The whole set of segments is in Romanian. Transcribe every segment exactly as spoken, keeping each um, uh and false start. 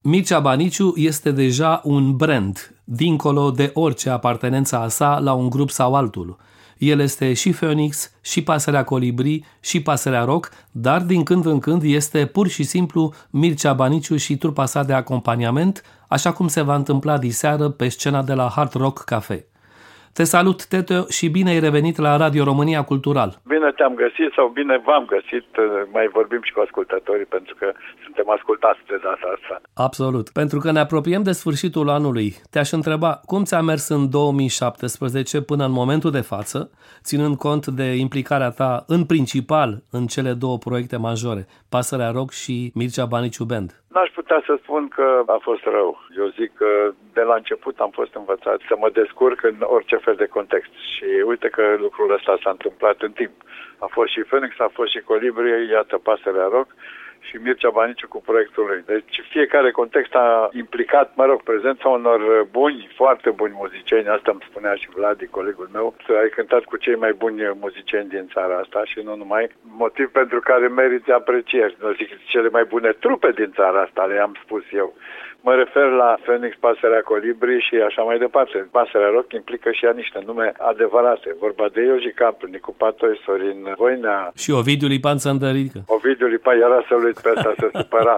Mircea Baniciu este deja un brand, dincolo de orice apartenență a sa la un grup sau altul. El este și Phoenix, și Pasărea Colibri, și Pasărea Rock, dar din când în când este pur și simplu Mircea Baniciu și trupa sa de acompaniament, așa cum se va întâmpla diseară pe scena de la Hard Rock Cafe. Te salut, Teo, și bine ai revenit la Radio România Cultural. Bine te-am găsit sau bine v-am găsit, mai vorbim și cu ascultătorii pentru că suntem ascultați de data asta. Absolut. Pentru că ne apropiem de sfârșitul anului, te-aș întreba cum ți-a mers în două mii șaptesprezece până în momentul de față, ținând cont de implicarea ta în principal în cele două proiecte majore, Pasărea Rock și Mircea Baniciu Band. N-aș putea să spun că a fost rău. Eu zic că de la început am fost învățat să mă descurc în orice fel de context. Și uite că lucrul ăsta s-a întâmplat în timp. A fost și Phoenix, a fost și Colibri, iată Pasărea Rock și Mircea Baniciu cu proiectul lui. Deci fiecare context a implicat, mă rog, prezența unor buni, foarte buni muzicieni. Asta îmi spunea și Vladi, colegul meu. Ai cântat cu cei mai buni muzicieni din țara asta și nu numai. Motiv pentru care meriți aprecieri. Nu zic cele mai bune trupe din țara asta, le-am spus eu. Mă refer la Phoenix, Pasărea Colibri și așa mai departe. Pasărea Rock implică și ea niște nume adevărate. Vorba de Ioji Capru, Nicu Patoi, Sorin Voinea. Și Ovidiu Lipan Țăndărică. Ovidiu Lipan, iar să-l uit pe ăsta, se supăra.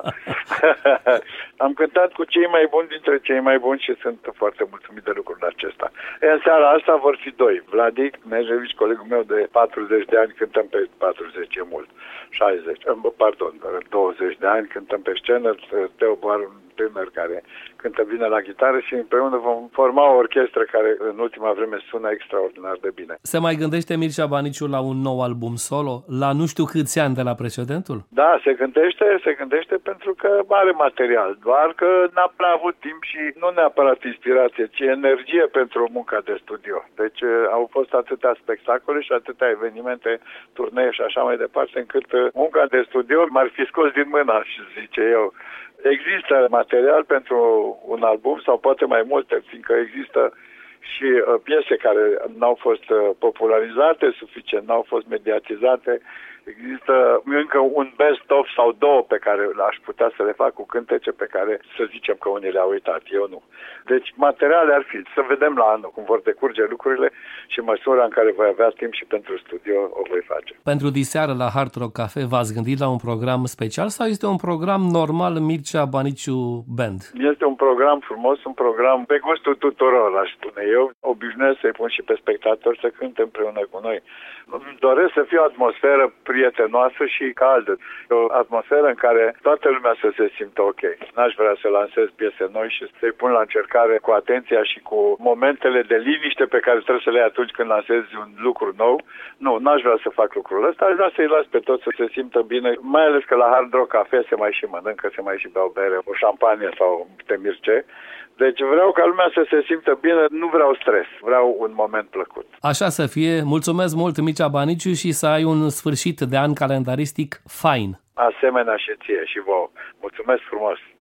Am cântat cu cei mai buni dintre cei mai buni și sunt foarte mulțumit de lucrul acesta. E, în seara asta vor fi doi. Vladi Nejevici, colegul meu de patruzeci de ani, cântăm pe patruzeci, e mult. șaizeci, pardon, douăzeci de ani, cântăm pe scenă. Teo Boar, un tânăr care cântă bine la gitară și împreună vom forma o orchestră care în ultima vreme sună extraordinar de bine. Se mai gândește Mircea Baniciu la un nou album solo, la nu știu câți ani de la precedentul? Da, se gândește, se gândește pentru că are material, doar că n-a prea avut timp și nu neapărat inspirație, ci energie pentru munca de studio. Deci au fost atâtea spectacole și atâtea evenimente, turnee și așa mai departe, încât munca de studio m-ar fi scos din mână, aș zice eu. Există material pentru un album sau poate mai multe, fiindcă există și uh, piese care n-au fost uh, popularizate suficient, n-au fost mediatizate. Există încă un best-of sau două pe care aș putea să le fac cu cântece pe care să zicem că unii le-au uitat, eu nu. Deci materiale ar fi, să vedem la anul cum vor decurge lucrurile și măsura în care voi avea timp și pentru studio o voi face. Pentru diseară la Hard Rock Cafe v-ați gândit la un program special sau este un program normal Mircea Baniciu Band? Este un program frumos, un program pe gustul tuturor, aș spune eu. Obișnuiesc să-i pun și pe spectatori să cânte împreună cu noi. Îmi doresc să fie o atmosferă prietenoasă și caldă. O atmosferă în care toată lumea să se simtă ok. N-aș vrea să lansez piese noi și să-i pun la încercare cu atenția și cu momentele de liniște pe care trebuie să le ai atunci când lansezi un lucru nou. Nu, n-aș vrea să fac lucrul ăsta, aș vrea să-i las pe toți să se simtă bine, mai ales că la Hard Rock Cafe se mai și mănâncă, se mai și beau bere, o șampanie sau temirce. Deci vreau ca lumea să se simtă bine, nu vreau stres, vreau un moment plăcut. Așa să fie, mulțumesc mult Mircea Baniciu și să ai un sfârșit de an calendaristic fain. Asemenea și ție și vouă. Mulțumesc frumos!